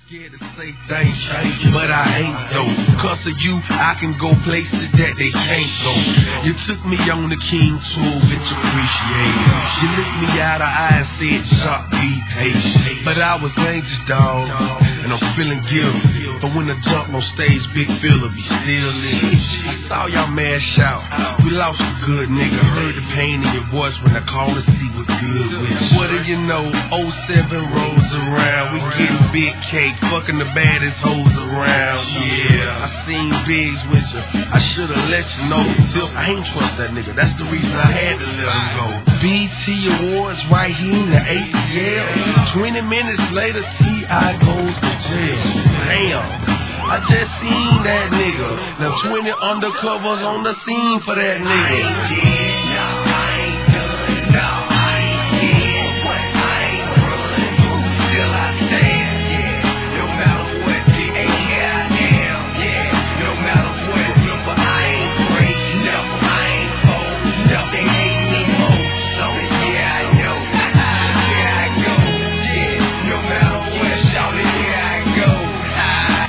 Scared to say things change, but I ain't though. Cause of you, I can go places that they can't go. You took me on the King tour, bitch, appreciate it. You looked me out of eye and said, "Sharp, be patient." But I was anxious, dog, and I'm feeling guilty. But when I jump on stage, Big Phillip be still in. I saw y'all mash out. We lost a good nigga. Heard the pain in your voice when I called to see what's good with you. What do you know? 07 rolls around. We getting big cake, fucking the baddest hoes around. Yeah, I seen Biggs with you. I should've let you know. Still, I ain't trust that nigga. That's the reason I had to let him go. BT Awards right here in the ATL. 20 minutes later, T.I. goes to jail. Damn. I just seen that nigga. Now 20 undercovers on the scene for that nigga.